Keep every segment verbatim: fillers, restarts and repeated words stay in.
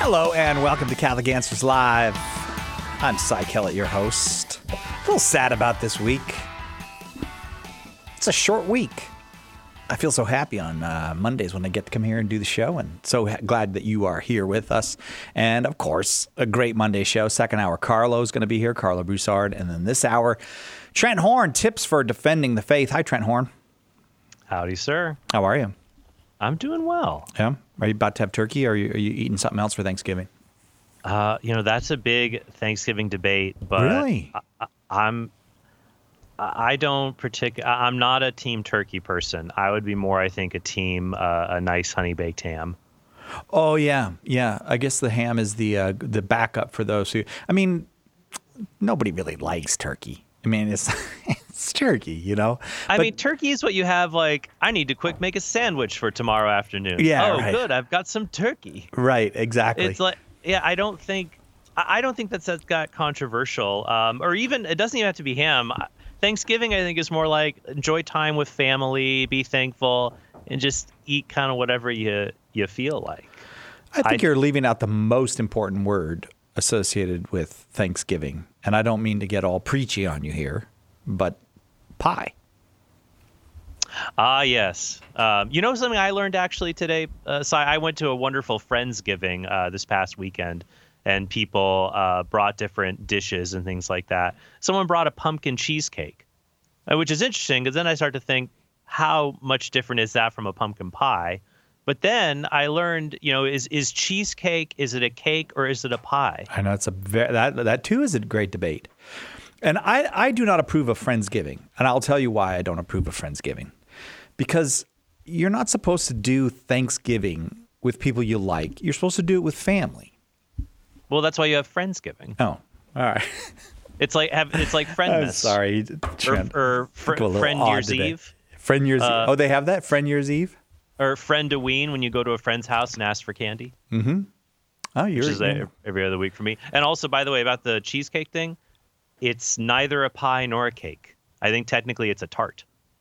Hello and welcome to Catholic Answers Live. I'm Cy Kellett, your host. A little sad about this week. It's a short week. I feel so happy on uh, Mondays when I get to come here and do the show, and so ha- glad that you are here with us. And, of course, a great Monday show. Second hour, Carlo's going to be here, Carlo Broussard. And then this hour, Trent Horn, tips for defending the faith. Hi, Trent Horn. Howdy, sir. How are you? I'm doing well. Yeah? Are you about to have turkey, or are you, are you eating something else for Thanksgiving? Uh, you know, that's a big Thanksgiving debate, but Really? I, I, I'm... I don't partic- I'm not a team turkey person. I would be more, I think, a team uh, a nice honey baked ham. Oh yeah, yeah. I guess the ham is the uh, the backup for those who. I mean, nobody really likes turkey. I mean, it's it's turkey, you know. I But- mean, turkey is what you have. Like, I need to quick make a sandwich for tomorrow afternoon. Yeah, Oh, right. good. I've got some turkey. right, exactly. It's like, yeah, I don't think, I I don't think that's that's got controversial. Um, or even it doesn't even have to be ham. Thanksgiving, I think, is more like enjoy time with family, be thankful, and just eat kind of whatever you you feel like. I think I- you're leaving out the most important word associated with Thanksgiving, and I don't mean to get all preachy on you here, but pie. Ah, yes. Um, you know something I learned actually today? Uh, so I went to a wonderful Friendsgiving uh, this past weekend, and people uh, brought different dishes and things like that. Someone brought a pumpkin cheesecake, uh, which is interesting because then I start to think, how much different is that from a pumpkin pie? But then I learned, you know, is is cheesecake, is it a cake or is it a pie? I know it's a very, that that too is a great debate, and I I do not approve of Friendsgiving, and I'll tell you why I don't approve of Friendsgiving, because you're not supposed to do Thanksgiving with people you like. You're supposed to do it with family. Well, that's why you have Friendsgiving. Oh, all right. It's like have it's like Friendmas. I'm sorry, Or, Trent. or fr- Go a little Friend odd Year's today. Eve. Friend Year's Uh, Eve. Oh, they have that? Friend Year's Eve? Or Friend-a-ween when you go to a friend's house and ask for candy, Oh, you're which is a, every other week for me. And also, by the way, about the cheesecake thing, it's neither a pie nor a cake. I think technically it's a tart.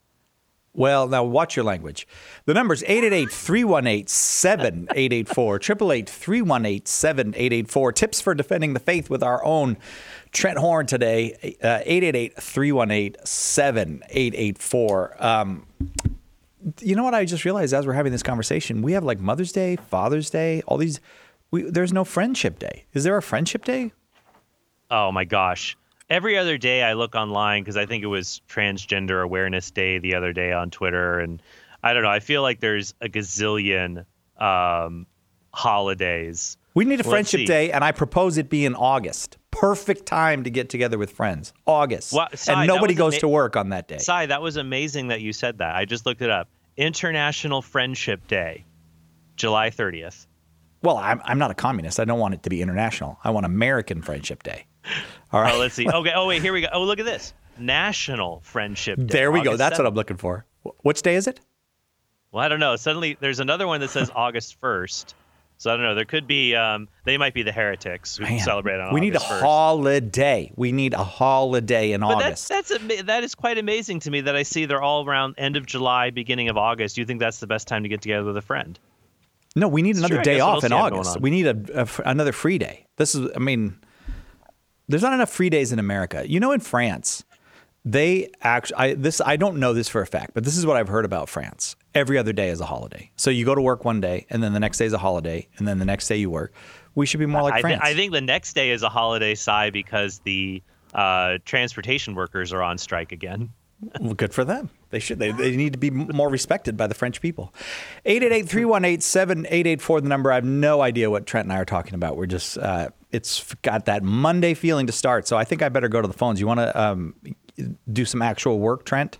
Well, now watch your language. The number's eight eight eight, three one eight, seven eight eight four, eight eight eight, three one eight, seven eight eight four. Tips for defending the faith with our own Trent Horn today, uh, eight eight eight, three one eight, seven eight eight four. Um, you know what I just realized as we're having this conversation? We have like Mother's Day, Father's Day, all these. We, there's no Friendship Day. Is there a Friendship Day? Oh, my gosh. Every other day I look online because I think it was Transgender Awareness Day the other day on Twitter. And I don't know. I feel like there's a gazillion um, holidays. We need a Let's Friendship see. Day, and I propose it be in August. Perfect time to get together with friends. August. Well, Cy, and that nobody was goes ama- to work on that day. Cy, that was amazing that you said that. I just looked it up. International Friendship Day, July thirtieth. Well, I'm, I'm not a communist. I don't want it to be international. I want American Friendship Day. All right. Oh, let's see. Okay. Oh, wait, here we go. Oh, look at this. National Friendship Day. there we go. August That's what seventh. I'm looking for. Wh- Which day is it? Well, I don't know. Suddenly, there's another one that says August first. So I don't know. There could be, um, they might be the heretics who Man, celebrate on we need a August first. holiday. We need a holiday in But that's, August. that's ama- that is quite amazing to me that I see they're all around end of July, beginning of August. Do you think that's the best time to get together with a friend? no, we need another true. I day guess what off else in do you have going August. on? We need a, a f- another free day. This is, I mean, there's not enough free days in America. You know, in France, they actually, I, this, I don't know this for a fact, but this is what I've heard about France. Every other day is a holiday. So you go to work one day, and then the next day is a holiday, and then the next day you work. We should be more like I, thi- France. I think the next day is a holiday, Cy, because the uh, transportation workers are on strike again. Well, good for them. They should. They, they need to be m- more respected by the French people. eight eight eight, three one eight, seven eight eight four, the number. I have no idea what Trent and I are talking about. We're just, uh, it's got that Monday feeling to start. So I think I better go to the phones. You want to um, do some actual work, Trent?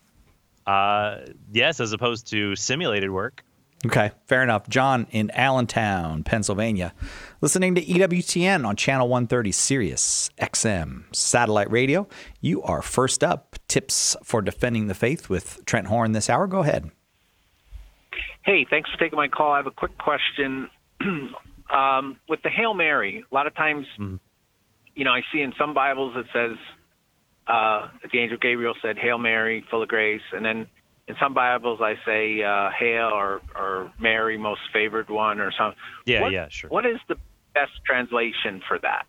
Uh, yes, as opposed to simulated work. Okay, fair enough. John in Allentown, Pennsylvania, listening to E W T N on Channel one thirty Sirius X M Satellite Radio. You are first up. Tips for defending the faith with Trent Horn this hour. Go ahead. Hey, thanks for taking my call. I have a quick question. um, with the Hail Mary, a lot of times, Mm-hmm. you know, I see in some Bibles it says uh, the angel Gabriel said, "Hail Mary, full of grace," and then in some Bibles I say uh, "Hail" or, or "Mary, most favored one" or something. Yeah, What- yeah, sure. What is the best translation for that?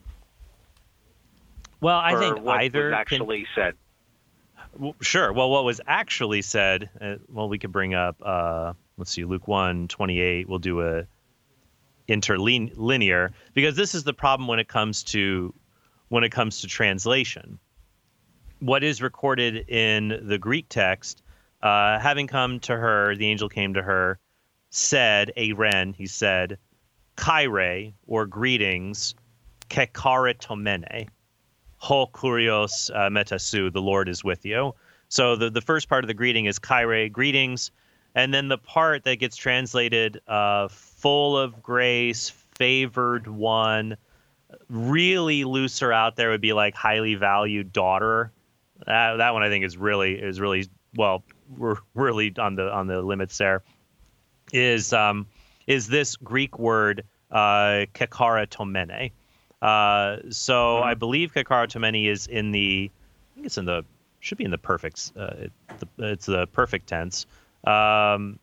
Well, I For think what either was actually can, said. well, sure. Well, what was actually said, uh, well, we could bring up, uh, let's see, Luke one twenty-eight. We'll do a interlinear, because this is the problem when it comes to when it comes to translation. What is recorded in the Greek text, uh, having come to her, the angel came to her, said, Aren, he said, Kyrie, or greetings, kekaritomene, ho kurios uh, metasu, the Lord is with you. So the, the first part of the greeting is Kyrie, greetings, and then the part that gets translated, uh, full of grace, favored one, really looser out there would be like highly valued daughter. That, that one I think is really is really well we're really on the on the limits there. Is um is this Greek word uh kekaritomene. Uh so mm-hmm. I believe kekaritomene is in the I think it's in the should be in the perfect uh it, the, it's the perfect tense. Um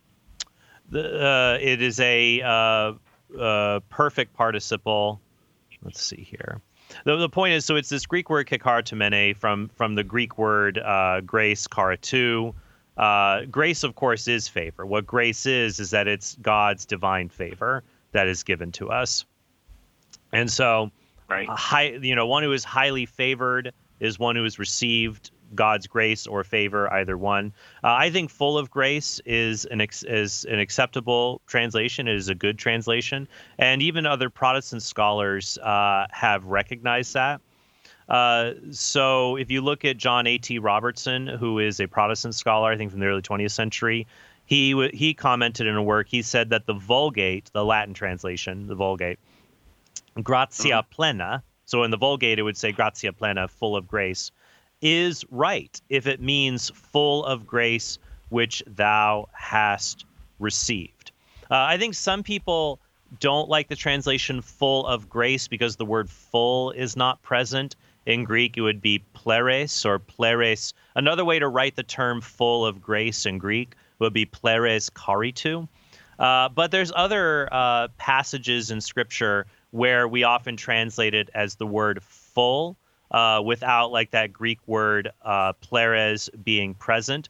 the uh it is a uh uh perfect participle. Let's see here. The, the point is, so it's this Greek word kekaritomene from from the Greek word uh, grace, karitou. Uh, grace, of course, is favor. What grace is, is that it's God's divine favor that is given to us. And so, right. a high, you know, one who is highly favored is one who has received God's grace or favor, either one. Uh, I think full of grace is an ex- is an acceptable translation. It is a good translation, and even other Protestant scholars uh, have recognized that. Uh, so if you look at John A T Robertson, who is a Protestant scholar, I think from the early twentieth century, he w- he commented in a work. He said that the Vulgate, the Latin translation, the Vulgate, gratia mm-hmm. plena. So in the Vulgate, it would say gratia plena, full of grace, is right if it means full of grace which thou hast received. Uh, I think some people don't like the translation full of grace because the word full is not present. In Greek, it would be pleres or pleres. Another way to write the term full of grace in Greek would be pleres karitou. Uh, but there's other uh, passages in Scripture where we often translate it as the word full, Uh, without like that Greek word uh, pleres being present.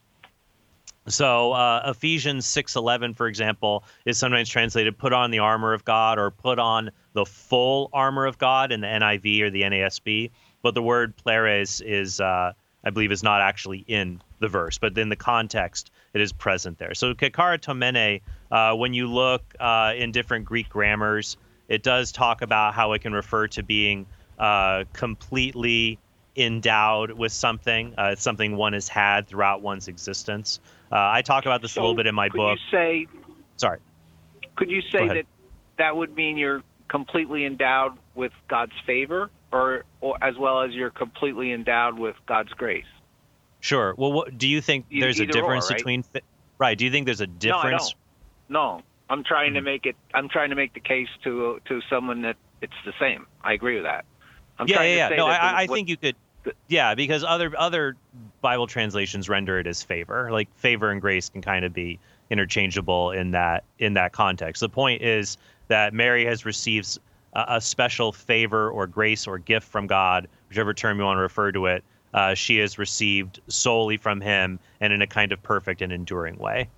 So uh, Ephesians six eleven, for example, is sometimes translated put on the armor of God or put on the full armor of God in the N I V or the N A S B. But the word pleres is, uh, I believe, is not actually in the verse, but in the context, it is present there. So kekaritomene, uh, when you look uh, in different Greek grammars, it does talk about how it can refer to being Uh, completely endowed with something. Uh, it's something one has had throughout one's existence. Uh, I talk about this so a little bit in my could book. You say, Sorry. Could you say that that would mean you're completely endowed with God's favor, or, or as well as you're completely endowed with God's grace? Sure. Well, what, do you think E- there's a difference or, right? between? Right. Do you think there's a difference? No, I don't. No, I'm trying Mm-hmm. to make it. I'm trying to make the case to to someone that it's the same. I agree with that. I'm yeah, trying yeah, to yeah. say No, that I, the, I what, think you could. Yeah, because other other Bible translations render it as favor. Like favor and grace can kind of be interchangeable in that in that context. The point is that Mary has received a, a special favor or grace or gift from God, whichever term you want to refer to it. Uh, she has received solely from Him and in a kind of perfect and enduring way.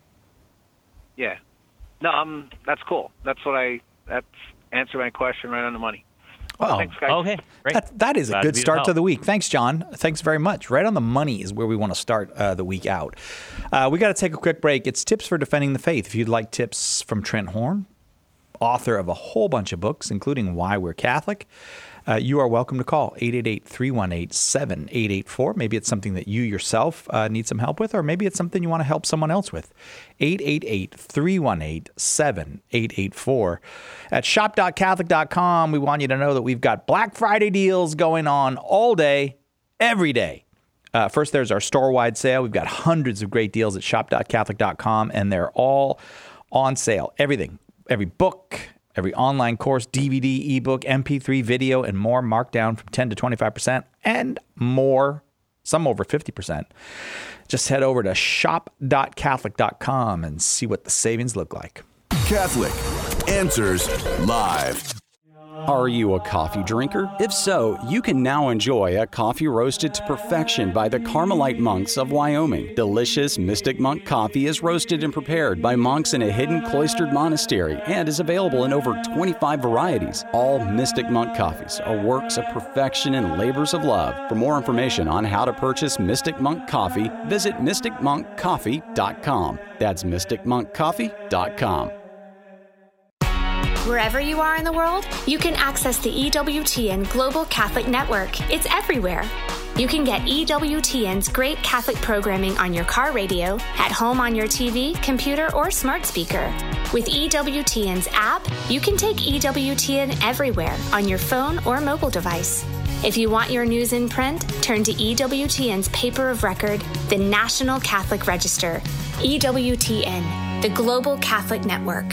Yeah. No, um, that's cool. That's what I. That's answer my question right on the money. Wow. Thanks, guys. Okay, great. That, that is a Glad good to be of start to help. the week. Thanks, John. Thanks very much. Right on the money is where we want to start uh, the week out. Uh, we got to take a quick break. It's Tips for Defending the Faith. If you'd like tips from Trent Horn, author of a whole bunch of books, including Why We're Catholic, uh, you are welcome to call eight eight eight, three one eight, seven eight eight four. Maybe it's something that you yourself uh, need some help with, or maybe it's something you want to help someone else with. eight eight eight, three one eight, seven eight eight four. At shop dot catholic dot com, we want you to know that we've got Black Friday deals going on all day, every day. Uh, first, there's our store-wide sale. We've got hundreds of great deals at shop dot catholic dot com, and they're all on sale. Everything, every book, every online course, D V D, ebook, M P three, video, and more marked down from ten to twenty-five percent and more, some over fifty percent. Just head over to shop dot catholic dot com and see what the savings look like. Catholic Answers Live. Are you a coffee drinker? If so, you can now enjoy a coffee roasted to perfection by the Carmelite monks of Wyoming. Delicious Mystic Monk coffee is roasted and prepared by monks in a hidden cloistered monastery and is available in over twenty-five varieties. All Mystic Monk coffees are works of perfection and labors of love. For more information on how to purchase Mystic Monk coffee, visit mystic monk coffee dot com. That's mystic monk coffee dot com. Wherever you are in the world, you can access the E W T N Global Catholic Network. It's everywhere. You can get E W T N's great Catholic programming on your car radio, at home on your T V, computer, or smart speaker. With E W T N's app, you can take E W T N everywhere on your phone or mobile device. If you want your news in print, turn to E W T N's paper of record, the National Catholic Register. E W T N, the Global Catholic Network.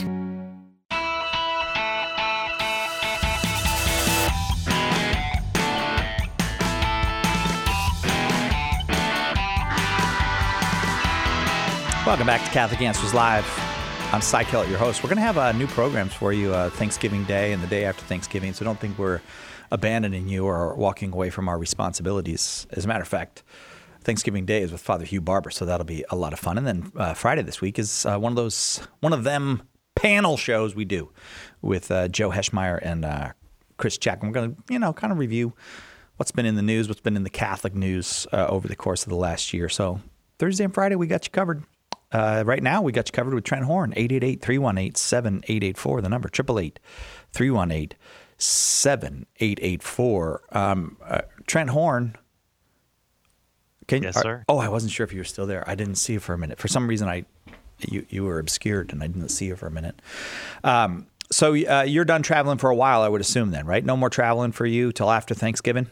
Welcome back to Catholic Answers Live. I'm Cy Kellett, your host. We're going to have uh, new programs for you uh, Thanksgiving Day and the day after Thanksgiving, so don't think we're abandoning you or walking away from our responsibilities. As a matter of fact, Thanksgiving Day is with Father Hugh Barber, so that'll be a lot of fun. And then uh, Friday this week is uh, one of those, one of them panel shows we do with uh, Joe Heschmeyer and uh, Chris Chapman. We're going to, you know, kind of review what's been in the news, what's been in the Catholic news uh, over the course of the last year. So Thursday and Friday, we got you covered. Uh, right now, we got you covered with Trent Horn, eight eight eight, three one eight, seven eight eight four, the number, eight eight eight, three one eight, seven eight eight four. Um, uh, Trent Horn. Can, yes, are, sir. Oh, I wasn't sure if you were still there. I didn't see you for a minute. For some reason, I you, you were obscured, and I didn't see you for a minute. Um, so uh, you're done traveling for a while, I would assume then, right? No more traveling for you till after Thanksgiving?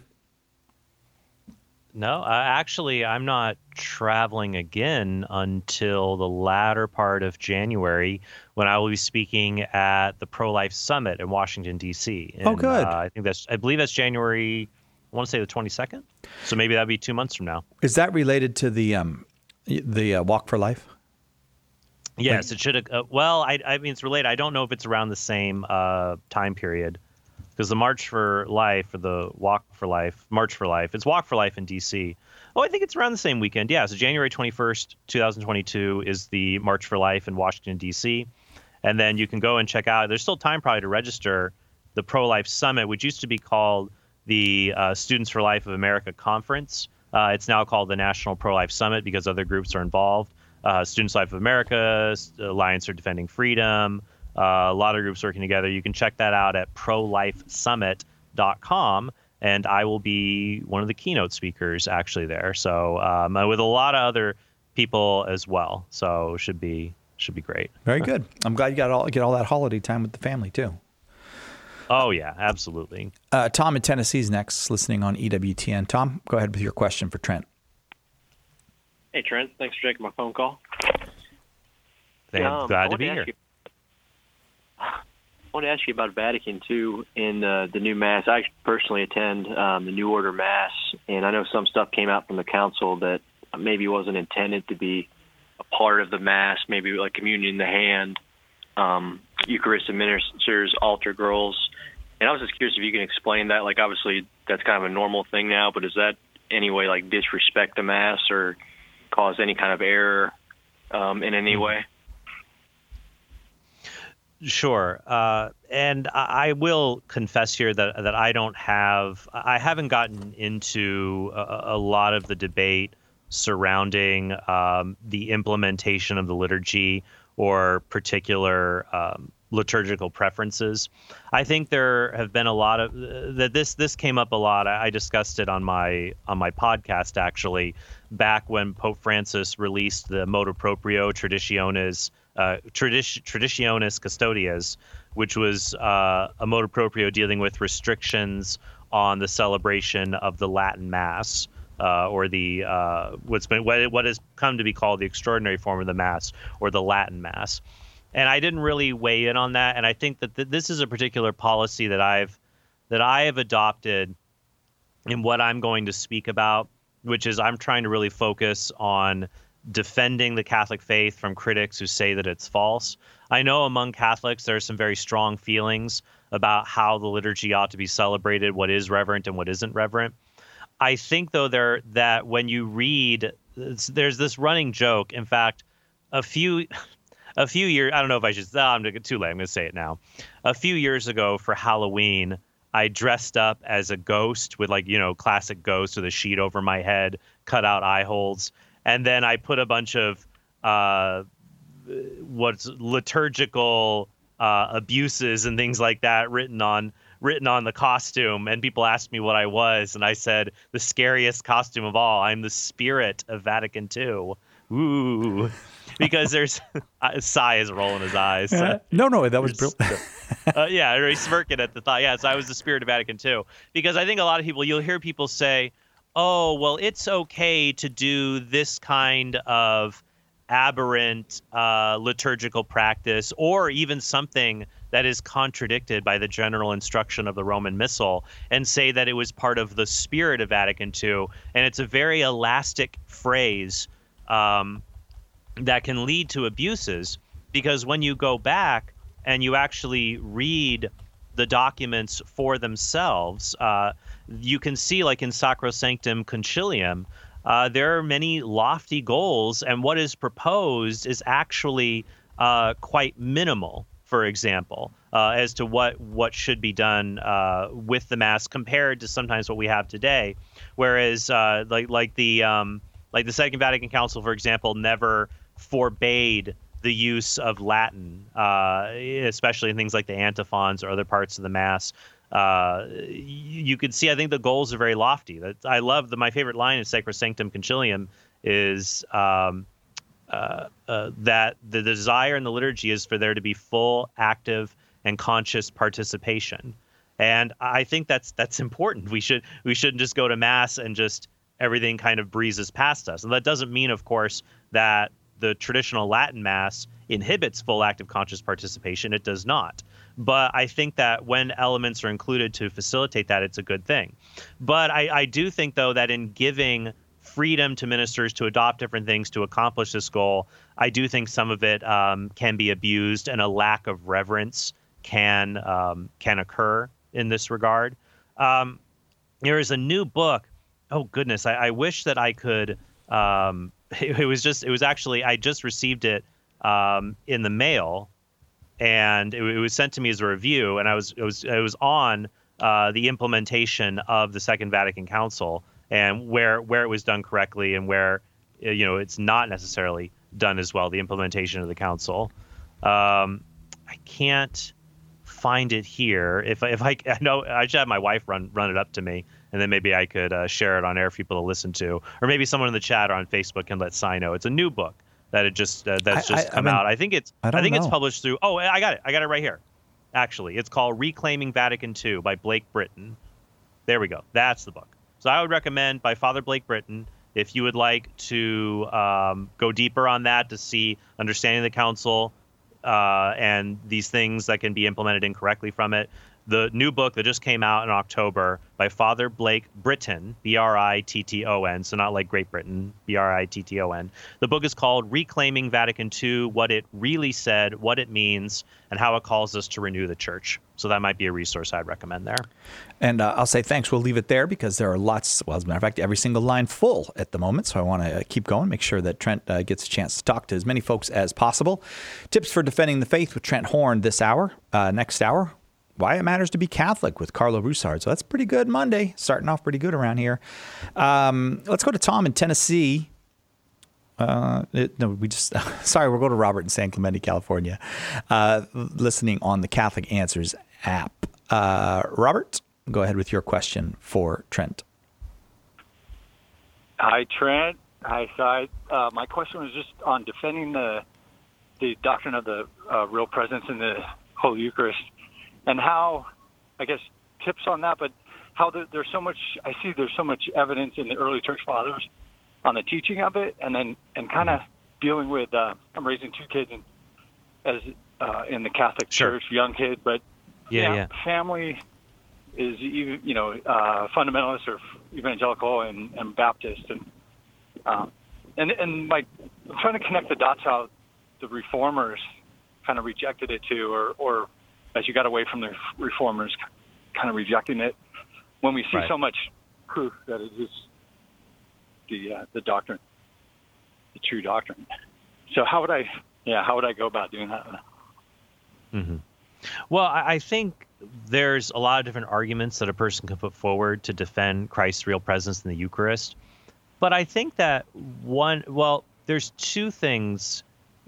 No, uh, actually, I'm not traveling again until the latter part of January, when I will be speaking at the Pro-Life Summit in Washington, D C. And, oh, good. Uh, I think that's, I believe that's January, I want to say the twenty-second. So maybe that'd be two months from now. Is that related to the um, the uh, Walk for Life? Yes, it should have. Uh, well, I, I mean, it's related. I don't know if it's around the same uh, time period. Because the March for Life, or the Walk for Life, March for Life, it's Walk for Life in D C. Oh, I think it's around the same weekend. Yeah, so January twenty-first, twenty twenty-two is the March for Life in Washington, D C. And then you can go and check out, there's still time probably to register the Pro-Life Summit, which used to be called the uh, Students for Life of America Conference. Uh, it's now called the National Pro-Life Summit because other groups are involved. Uh, Students for Life of America, Alliance for Defending Freedom, Uh, a lot of groups working together. You can check that out at pro life summit dot com, and I will be one of the keynote speakers actually there. So um, with a lot of other people as well. So should be should be great. Very good. I'm glad you got all get all that holiday time with the family too. Oh yeah, absolutely. Uh, Tom in Tennessee is next, listening on E W T N. Tom, go ahead with your question for Trent. Hey Trent, thanks for taking my phone call. Thank, um, glad to be here. You, I want to ask you about Vatican II in uh, the new Mass. I personally attend um, the New Order Mass, and I know some stuff came out from the Council that maybe wasn't intended to be a part of the Mass, maybe like communion in the hand, um, Eucharist ministers, altar girls. And I was just curious if you can explain that. Like, obviously, that's kind of a normal thing now, but does that any way like disrespect the Mass or cause any kind of error um, in any way? Sure. Uh, and I will confess here that that I don't have, I haven't gotten into a, a lot of the debate surrounding um, the implementation of the liturgy or particular um, liturgical preferences. I think there have been a lot of that. This this came up a lot. I, I discussed it on my on my podcast actually back when Pope Francis released the Motu Proprio Traditionis uh, Tradition, Traditionis Custodias, which was uh, a motu proprio dealing with restrictions on the celebration of the Latin Mass. Uh, or the uh, what's been what, what has come to be called the extraordinary form of the Mass, or the Latin Mass, and I didn't really weigh in on that. And I think that th- this is a particular policy that I've that I have adopted in what I'm going to speak about, which is I'm trying to really focus on defending the Catholic faith from critics who say that it's false. I know among Catholics there are some very strong feelings about how the liturgy ought to be celebrated, what is reverent and what isn't reverent. I think, though, there that when you read, there's this running joke. In fact, a few a few years, I don't know if I should, oh, I'm going to get too late. I'm going to say it now. A few years ago for Halloween, I dressed up as a ghost with, like, you know, classic ghost with a sheet over my head, cut out eye holes. And then I put a bunch of uh, what's liturgical uh, abuses and things like that written on written on the costume. And people asked me what I was. And I said, the scariest costume of all. I'm the spirit of Vatican two. Ooh. Because there's Cy is rolling his eyes. Uh, no, no, that was brilliant. uh, yeah, he's smirking at the thought. Yeah, so I was the spirit of Vatican two. Because I think a lot of people, you'll hear people say, oh, well, it's okay to do this kind of aberrant uh, liturgical practice, or even something that is contradicted by the general instruction of the Roman Missal, and say that it was part of the spirit of Vatican two. And it's a very elastic phrase um, that can lead to abuses, because when you go back and you actually read the documents for themselves, uh, you can see, like in Sacrosanctum Concilium, uh, there are many lofty goals, and what is proposed is actually uh, quite minimal, for example, uh, as to what, what should be done uh, with the Mass compared to sometimes what we have today. Whereas uh, like like the um, like the Second Vatican Council, for example, never forbade the use of Latin, uh, especially in things like the antiphons or other parts of the Mass. Uh, you could see, I think the goals are very lofty. That I love the, my favorite line in Sacrosanctum Concilium is um, uh, uh, that the desire in the liturgy is for there to be full, active, and conscious participation. And I think that's that's important. We should we shouldn't just go to Mass and just everything kind of breezes past us. And that doesn't mean, of course, that the traditional Latin Mass inhibits full active conscious participation. It does not. But I think that when elements are included to facilitate that, it's a good thing. But I, I do think, though, that in giving freedom to ministers to adopt different things to accomplish this goal, I do think some of it um, can be abused, and a lack of reverence can um, can occur in this regard. Um, there is a new book. Oh, goodness. I, I wish that I could. Um, it, it was just it was actually I just received it um, in the mail. And it, it was sent to me as a review, and I was it was it was on uh, the implementation of the Second Vatican Council, and where where it was done correctly, and where you know it's not necessarily done as well. The implementation of the council. Um, I can't find it here. If if I, I know I should have my wife run run it up to me, and then maybe I could uh, share it on air for people to listen to, or maybe someone in the chat or on Facebook can let Cy know. It's a new book that it just uh, that's just I, I, come I mean, out. I think it's I, I think know. It's published through. Oh, I got it. I got it right here. Actually, it's called Reclaiming Vatican two by Blake Britton. There we go. That's the book. So I would recommend by Father Blake Britton if you would like to um, go deeper on that to see understanding the council uh, and these things that can be implemented incorrectly from it. The new book that just came out in October by Father Blake Britton, B R I T T O N, so not like Great Britain, B R I T T O N. The book is called Reclaiming Vatican two, What It Really Said, What It Means, and How It Calls Us to Renew the Church. So that might be a resource I'd recommend there. And uh, I'll say thanks. We'll leave it there because there are lots, well, as a matter of fact, every single line full at the moment. So I want to uh, keep going, make sure that Trent uh, gets a chance to talk to as many folks as possible. Tips for defending the faith with Trent Horn this hour. Uh, next hour, why it matters to be Catholic with Carlo Broussard. So that's pretty good Monday, starting off pretty good around here. Um, let's go to Tom in Tennessee. Uh, it, no, we just, sorry, we'll go to Robert in San Clemente, California, uh, listening on the Catholic Answers app. Uh, Robert, go ahead with your question for Trent. Hi, Trent. Hi, Cy. Uh, my question was just on defending the the doctrine of the uh, real presence in the Holy Eucharist. And how, I guess, tips on that, but how there, there's so much, I see there's so much evidence in the early church fathers on the teaching of it, and then and kind of dealing with, uh, I'm raising two kids in, as uh, in the Catholic sure. Church, young kids, but yeah, yeah, yeah. family is, you know, uh, fundamentalist or evangelical and, and Baptist. And, um, and, and my I'm trying to connect the dots how the reformers kind of rejected it too, or, or as you got away from the reformers kind of rejecting it, when we see right. so much proof that it is the uh, the doctrine, the true doctrine. So how would I, yeah, how would I go about doing that? Mm-hmm. Well, I, I think there's a lot of different arguments that a person can put forward to defend Christ's real presence in the Eucharist. But I think that one, well, there's two things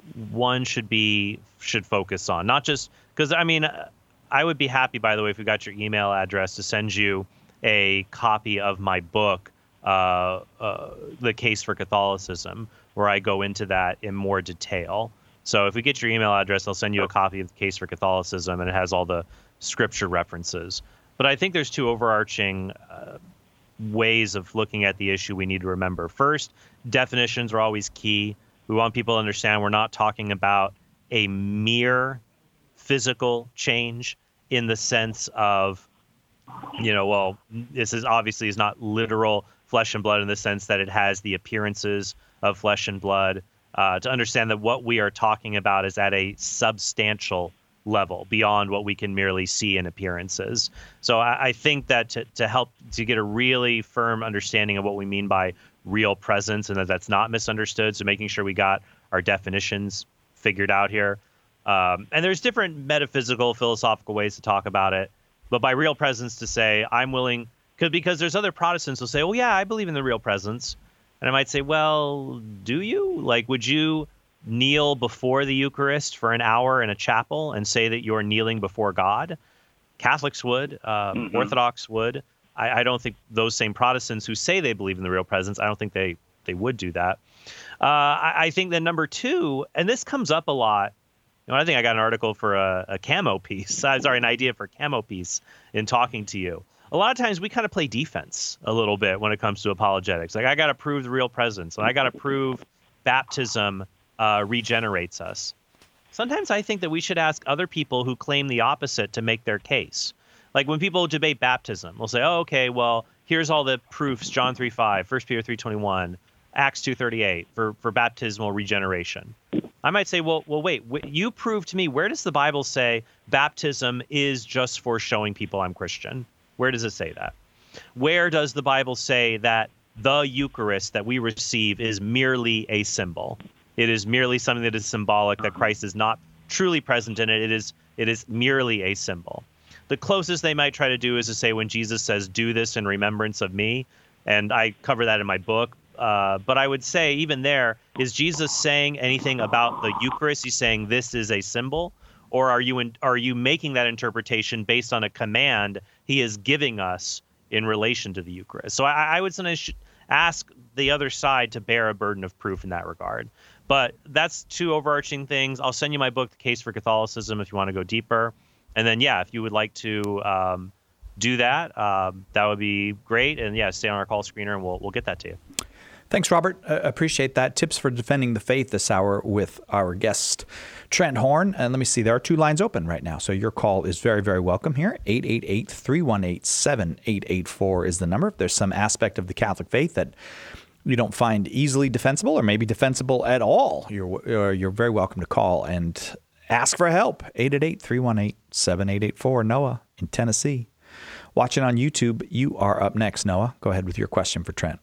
one should be, should focus on. Not just, because, I mean, I would be happy, by the way, if we got your email address to send you a copy of my book, uh, uh, The Case for Catholicism, where I go into that in more detail. So if we get your email address, I'll send you a copy of The Case for Catholicism, and it has all the scripture references. But I think there's two overarching uh, ways of looking at the issue we need to remember. First, definitions are always key. We want people to understand we're not talking about a mere physical change in the sense of, you know, well, this is obviously is not literal flesh and blood in the sense that it has the appearances of flesh and blood. Uh, to understand that what we are talking about is at a substantial level beyond what we can merely see in appearances. So I, I think that to, to help to get a really firm understanding of what we mean by real presence and that that's not misunderstood, so making sure we got our definitions figured out here. Um, and there's different metaphysical, philosophical ways to talk about it. But by real presence to say, I'm willing, cause, because there's other Protestants who'll say, well, yeah, I believe in the real presence. And I might say, well, do you? Like, would you kneel before the Eucharist for an hour in a chapel and say that you're kneeling before God? Catholics would. Um, mm-hmm. Orthodox would. I, I don't think those same Protestants who say they believe in the real presence, I don't think they, they would do that. Uh, I, I think that number two, and this comes up a lot. You know, I think I got an article for a, a camo piece. Sorry, an idea for a camo piece in talking to you. A lot of times we kind of play defense a little bit when it comes to apologetics. Like, I got to prove the real presence, and I got to prove baptism uh, regenerates us. Sometimes I think that we should ask other people who claim the opposite to make their case. Like when people debate baptism, we'll say, oh, okay, well, here's all the proofs, John three five, First Peter three twenty-one, Acts two thirty-eight for, for baptismal regeneration. I might say, well, well, wait, you prove to me, where does the Bible say baptism is just for showing people I'm Christian? Where does it say that? Where does the Bible say that the Eucharist that we receive is merely a symbol? It is merely something that is symbolic, that Christ is not truly present in it. It is it is merely a symbol. The closest they might try to do is to say when Jesus says, do this in remembrance of me, and I cover that in my book. Uh, but I would say even there, is Jesus saying anything about the Eucharist? He's saying this is a symbol? Or are you in, are you making that interpretation based on a command he is giving us in relation to the Eucharist? So I, I would sometimes ask the other side to bear a burden of proof in that regard. But that's two overarching things. I'll send you my book, The Case for Catholicism, if you want to go deeper. And then, yeah, if you would like to um, do that, um, that would be great. And, yeah, stay on our call screener, and we'll we'll get that to you. Thanks, Robert. Uh, appreciate that. Tips for defending the faith this hour with our guest, Trent Horn. And let me see, there are two lines open right now. So your call is very, very welcome here. eight eight eight, three one eight, seven eight eight four is the number. If there's some aspect of the Catholic faith that you don't find easily defensible or maybe defensible at all, you're, you're very welcome to call and ask for help. eight eight eight, three one eight, seven eight eight four. Noah in Tennessee. Watching on YouTube, you are up next, Noah. Go ahead with your question for Trent.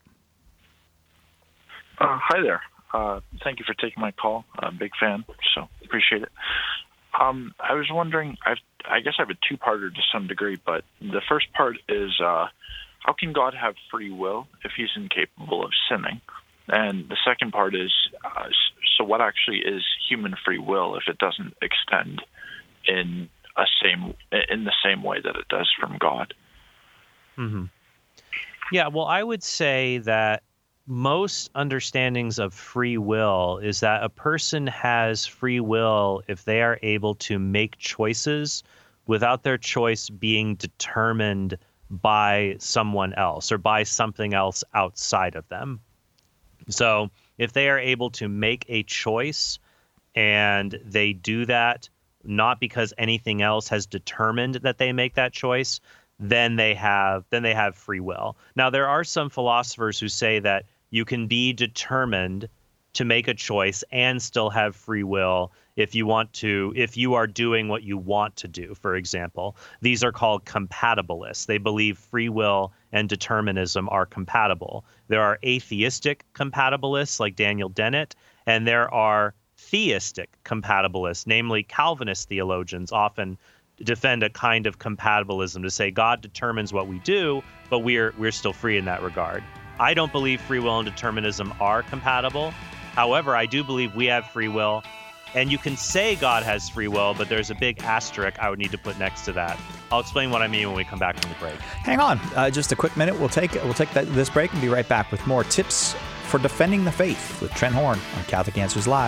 Uh, hi there. Uh, thank you for taking my call. I'm a big fan, so appreciate it. Um, I was wondering, I've, I guess I have a two-parter to some degree, but the first part is, uh, how can God have free will if he's incapable of sinning? And the second part is, uh, so what actually is human free will if it doesn't extend in a same in the same way that it does from God? Mm-hmm. Yeah, well, I would say that most understandings of free will is that a person has free will if they are able to make choices without their choice being determined by someone else or by something else outside of them. So if they are able to make a choice and they do that not because anything else has determined that they make that choice, then they have then they have free will. Now, there are some philosophers who say that you can be determined to make a choice and still have free will if you want to, if you are doing what you want to do, for example. These are called compatibilists. They believe free will and determinism are compatible. There are atheistic compatibilists like Daniel Dennett, and there are theistic compatibilists, namely Calvinist theologians often defend a kind of compatibilism to say God determines what we do, but we're we're still free in that regard. I don't believe free will and determinism are compatible. However, I do believe we have free will, and you can say God has free will, but there's a big asterisk I would need to put next to that. I'll explain what I mean when we come back from the break. Hang on, uh, just a quick minute. We'll take we'll take that, this break and be right back with more tips for defending the faith with Trent Horn on Catholic Answers Live.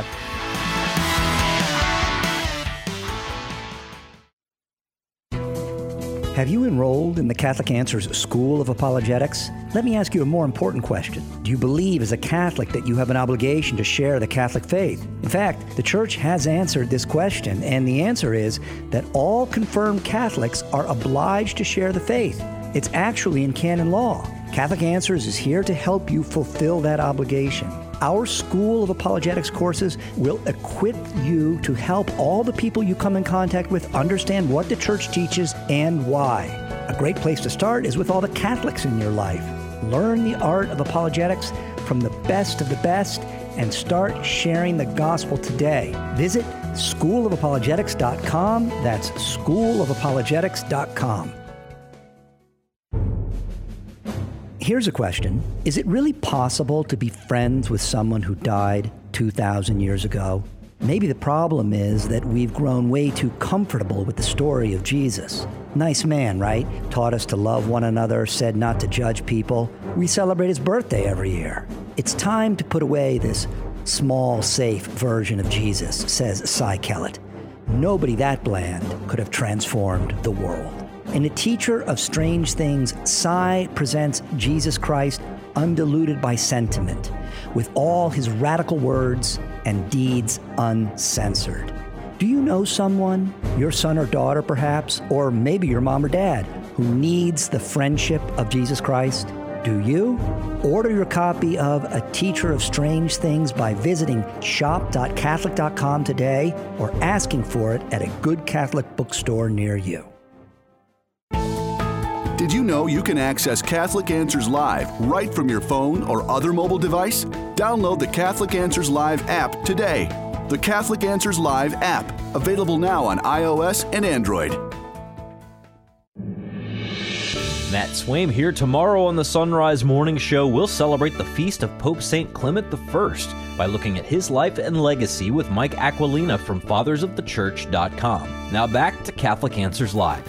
Have you enrolled in the Catholic Answers School of Apologetics? Let me ask you a more important question. Do you believe as a Catholic that you have an obligation to share the Catholic faith? In fact, the Church has answered this question, and the answer is that all confirmed Catholics are obliged to share the faith. It's actually in canon law. Catholic Answers is here to help you fulfill that obligation. Our School of Apologetics courses will equip you to help all the people you come in contact with understand what the Church teaches and why. A great place to start is with all the Catholics in your life. Learn the art of apologetics from the best of the best and start sharing the gospel today. Visit school of apologetics dot com. That's school of apologetics dot com. Here's a question. Is it really possible to be friends with someone who died two thousand years ago? Maybe the problem is that we've grown way too comfortable with the story of Jesus. Nice man, right? Taught us to love one another, said not to judge people. We celebrate his birthday every year. It's time to put away this small, safe version of Jesus, says Cy Kellett. Nobody that bland could have transformed the world. In A Teacher of Strange Things, Cy presents Jesus Christ undiluted by sentiment, with all his radical words and deeds uncensored. Do you know someone, your son or daughter perhaps, or maybe your mom or dad, who needs the friendship of Jesus Christ? Do you? Order your copy of A Teacher of Strange Things by visiting shop dot catholic dot com today or asking for it at a good Catholic bookstore near you. Did you know you can access Catholic Answers Live right from your phone or other mobile device? Download the Catholic Answers Live app today. The Catholic Answers Live app, available now on iOS and Android. Matt Swaim here. Tomorrow on the Sunrise Morning Show, we'll celebrate the feast of Pope Saint Clement the First by looking at his life and legacy with Mike Aquilina from fathers of the church dot com. Now back to Catholic Answers Live.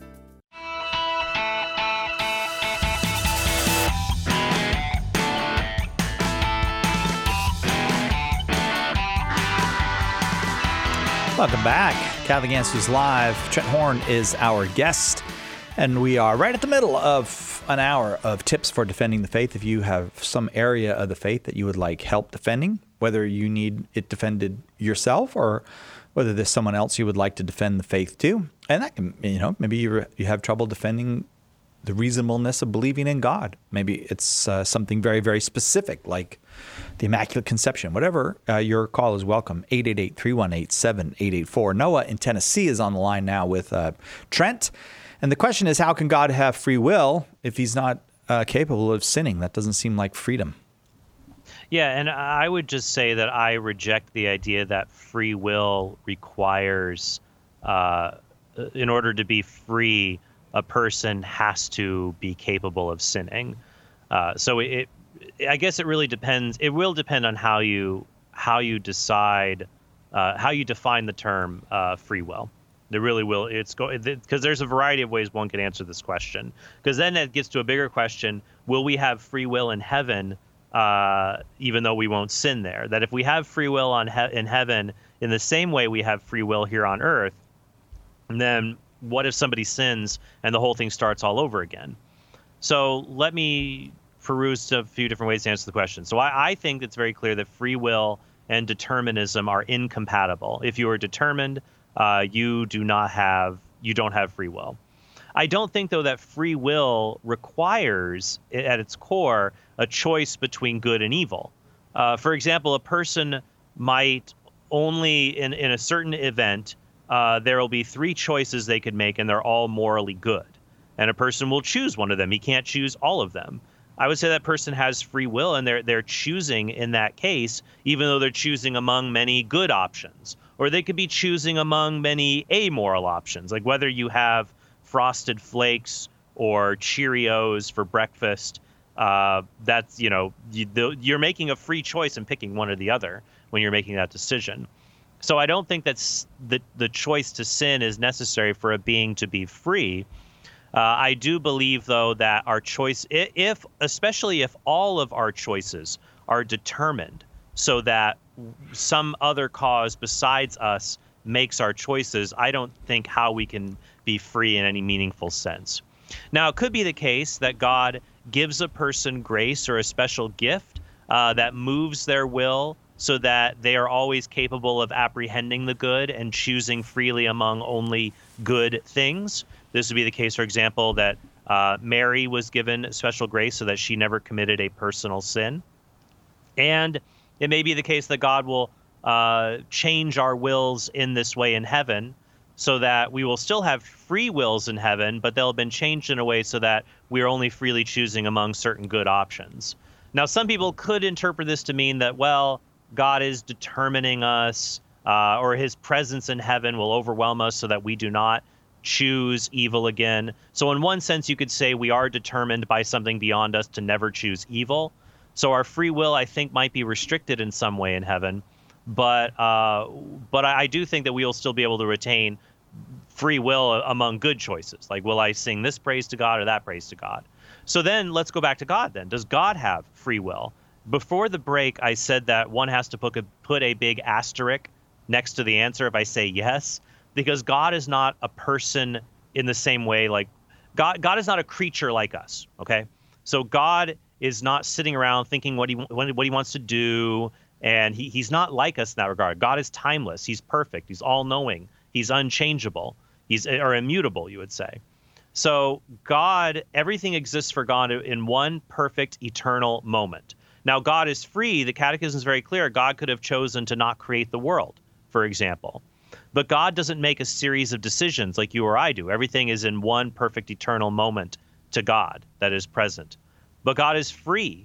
Welcome back. Catholic Answers Live. Trent Horn is our guest, and we are right at the middle of an hour of tips for defending the faith. If you have some area of the faith that you would like help defending, whether you need it defended yourself or whether there's someone else you would like to defend the faith to, and that can, you know, maybe you you have trouble defending the reasonableness of believing in God. Maybe it's uh, something very, very specific, like the Immaculate Conception. Whatever, uh, your call is welcome. eight eight eight, three one eight, seven eight eight four. Noah in Tennessee is on the line now with uh, Trent. And the question is, how can God have free will if he's not uh, capable of sinning? That doesn't seem like freedom. Yeah, and I would just say that I reject the idea that free will requires, uh, in order to be free, a person has to be capable of sinning. Uh, so it, I guess it really depends. It will depend on how you how you decide, uh, how you define the term uh, free will. It really will. It's go because there's a variety of ways one can answer this question. Because then that gets to a bigger question: will we have free will in heaven, uh, even though we won't sin there? That if we have free will on he- in heaven in the same way we have free will here on earth, then what if somebody sins and the whole thing starts all over again? So let me peruse a few different ways to answer the question. So I, I think it's very clear that free will and determinism are incompatible. If you are determined, uh, you do not have, you don't have free will. I don't think, though, that free will requires, at its core, a choice between good and evil. Uh, for example, a person might only, in, in a certain event, uh, there will be three choices they could make, and they're all morally good. And a person will choose one of them. He can't choose all of them. I would say that person has free will, and they're they're choosing in that case, even though they're choosing among many good options. Or they could be choosing among many amoral options, like whether you have Frosted Flakes or Cheerios for breakfast. Uh, that's, you know, you, the, you're making a free choice and picking one or the other when you're making that decision. So I don't think that's the, the choice to sin is necessary for a being to be free. Uh, I do believe, though, that our choice, if, especially if all of our choices are determined so that some other cause besides us makes our choices, I don't think how we can be free in any meaningful sense. Now, it could be the case that God gives a person grace or a special gift uh, that moves their will so that they are always capable of apprehending the good and choosing freely among only good things. This would be the case, for example, that uh, Mary was given special grace so that she never committed a personal sin. And it may be the case that God will uh, change our wills in this way in heaven so that we will still have free wills in heaven, but they'll have been changed in a way so that we are only freely choosing among certain good options. Now, some people could interpret this to mean that, well, God is determining us, uh, or his presence in heaven will overwhelm us so that we do not choose evil again. So in one sense, you could say we are determined by something beyond us to never choose evil. So our free will, I think, might be restricted in some way in heaven. But uh, but I do think that we will still be able to retain free will among good choices. Like, will I sing this praise to God or that praise to God? So then let's go back to God then. Does God have free will? Before the break, I said that one has to put a, put a big asterisk next to the answer if I say yes, because God is not a person in the same way. Like God, God is not a creature like us. Okay, so God is not sitting around thinking what he what he wants to do, and he he's not like us in that regard. God is timeless. He's perfect. He's all-knowing. He's unchangeable. He's or immutable, you would say. So God, everything exists for God in one perfect eternal moment. Now, God is free. The Catechism is very clear. God could have chosen to not create the world, for example. But God doesn't make a series of decisions like you or I do. Everything is in one perfect eternal moment to God that is present. But God is free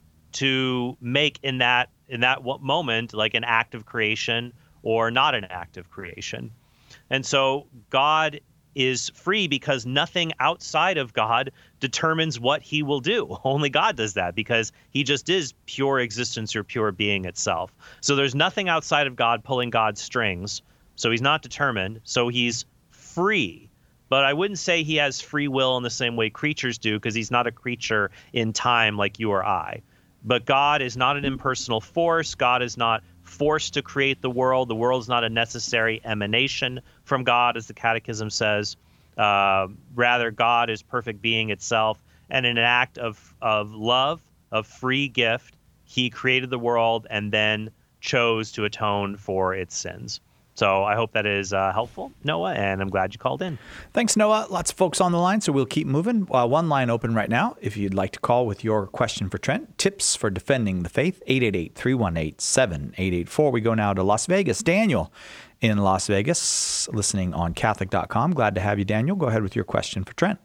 to make in that in that moment like an act of creation or not an act of creation. And so God is free because nothing outside of God determines what he will do. Only God does that because he just is pure existence or pure being itself. So there's nothing outside of God pulling God's strings. So he's not determined. So he's free. But I wouldn't say he has free will in the same way creatures do because he's not a creature in time like you or I. But God is not an impersonal force. God is not forced to create the world. The world is not a necessary emanation from God, as the Catechism says. Uh, rather, God is perfect being itself. And in an act of, of love, of free gift, he created the world and then chose to atone for its sins. So I hope that is uh, helpful, Noah, and I'm glad you called in. Thanks, Noah. Lots of folks on the line, so we'll keep moving. Uh, one line open right now. If you'd like to call with your question for Trent, tips for defending the faith, eight eight eight, three one eight, seven eight eight four. We go now to Las Vegas. Daniel in Las Vegas, listening on Catholic dot com. Glad to have you, Daniel. Go ahead with your question for Trent.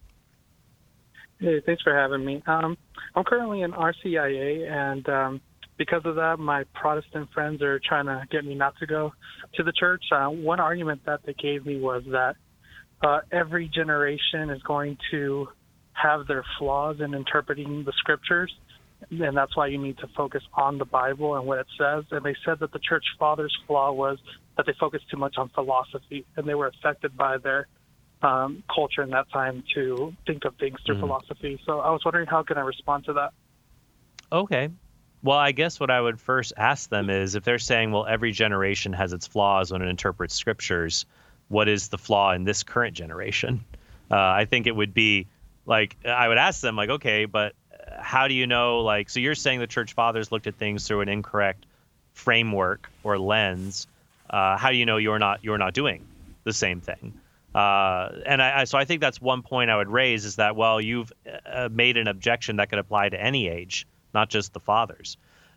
Hey, thanks for having me. Um, I'm currently in R C I A, and um, because of that, my Protestant friends are trying to get me not to go to the church. Uh, one argument that they gave me was that uh, every generation is going to have their flaws in interpreting the scriptures, and that's why you need to focus on the Bible and what it says. And they said that the church fathers' flaw was that they focused too much on philosophy, and they were affected by their um, culture in that time to think of things through mm. philosophy. So I was wondering, how can I respond to that? Okay. Well, I guess what I would first ask them is if they're saying, well, every generation has its flaws when it interprets scriptures, what is the flaw in this current generation? Uh, I think it would be like, I would ask them like, okay, but how do you know, like, so you're saying the church fathers looked at things through an incorrect framework or lens. Uh, how do you know you're not, you're not doing the same thing? Uh, and I, I, so I think that's one point I would raise is that, well, you've uh, made an objection that could apply to any age, not just the fathers.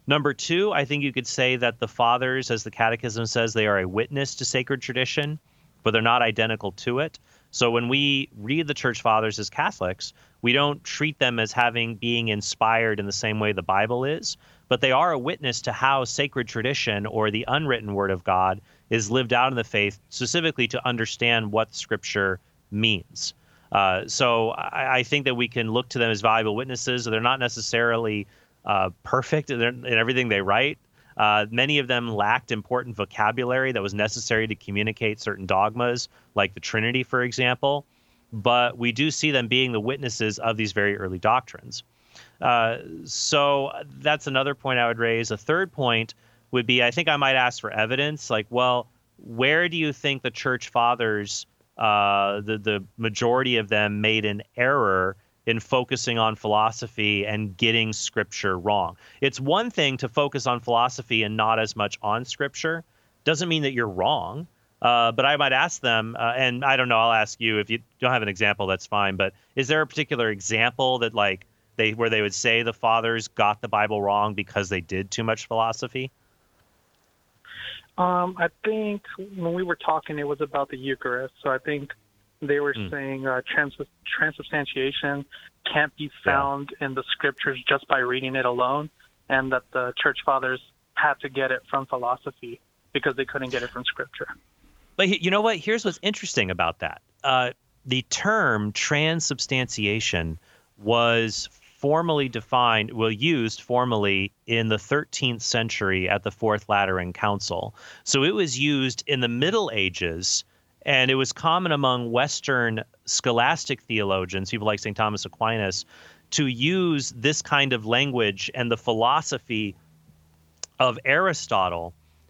Number two, I think you could say that the fathers, as the Catechism says, they are a witness to sacred tradition, but they're not identical to it. So when we read the Church Fathers as Catholics, we don't treat them as having being inspired in the same way the Bible is, but they are a witness to how sacred tradition or the unwritten word of God is lived out in the faith, specifically to understand what Scripture means. Uh, so I, I think that we can look to them as valuable witnesses. They're not necessarily uh, perfect in, in everything they write. Uh, many of them lacked important vocabulary that was necessary to communicate certain dogmas, like the Trinity, for example. But we do see them being the witnesses of these very early doctrines. Uh, so that's another point I would raise. A third point would be, I think I might ask for evidence. Like, well, where do you think the Church Fathers, uh, the, the majority of them, made an error in focusing on philosophy and getting Scripture wrong? It's one thing to focus on philosophy and not as much on Scripture. Doesn't mean that you're wrong. Uh, but I might ask them, uh, and I don't know, I'll ask you. If you don't have an example, that's fine. But is there a particular example that, like, they where they would say the fathers got the Bible wrong because they did too much philosophy? Um, I think when we were talking, it was about the Eucharist. So I think they were mm. saying uh, trans- transubstantiation can't be found yeah. in the Scriptures just by reading it alone, and that the Church Fathers had to get it from philosophy because they couldn't get it from Scripture. But you know what? Here's what's interesting about that. Uh, the term transubstantiation was formally defined, well, used formally in the thirteenth century at the Fourth Lateran Council. So it was used in the Middle Ages, and it was common among Western scholastic theologians, people like Saint Thomas Aquinas, to use this kind of language and the philosophy of Aristotle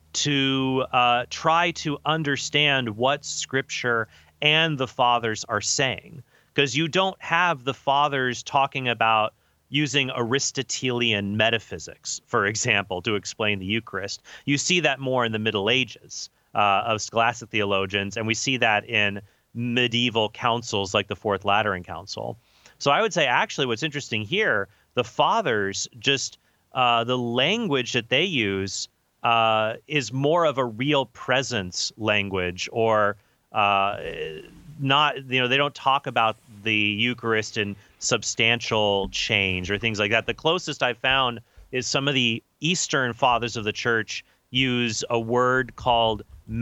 to uh, try to understand what Scripture and the fathers are saying. Because you don't have the fathers talking about using Aristotelian metaphysics, for example, to explain the Eucharist. You see that more in the Middle Ages uh, of scholastic theologians, and we see that in medieval councils like the Fourth Lateran Council. So I would say, actually, what's interesting here, the fathers, just uh, the language that they use uh, is more of a real presence language, or uh, not, you know, they don't talk about the Eucharist in substantial change or things like that. The closest I've found is some of the Eastern fathers of the church use a word called